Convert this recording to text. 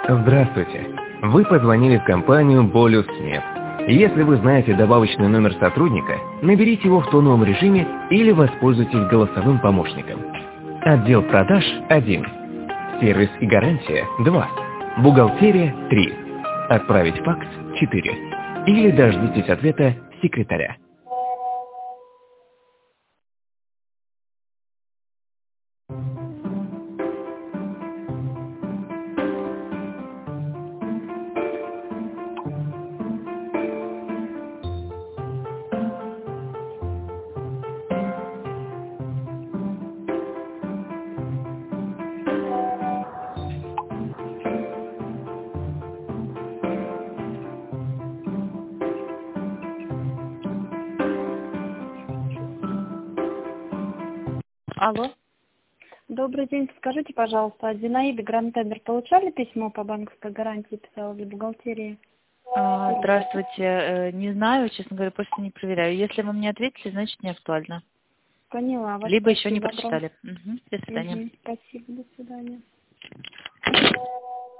Здравствуйте. Вы позвонили в компанию «Болюснет». Если вы знаете добавочный номер сотрудника, наберите его в тоновом режиме или воспользуйтесь голосовым помощником. Отдел продаж – 1. Сервис и гарантия – 2. Бухгалтерия – 3. Отправить факс – 4. Или дождитесь ответа секретаря. Алло. Добрый день. Скажите, пожалуйста, от Зинаиды Гранд Тендер получали письмо по банковской гарантии, писала для бухгалтерии? Здравствуйте. Не знаю, честно говоря, просто не проверяю. Если вы мне ответили, значит не актуально. Поняла вас. Либо еще не Спасибо. прочитали. До свидания. Спасибо. До свидания.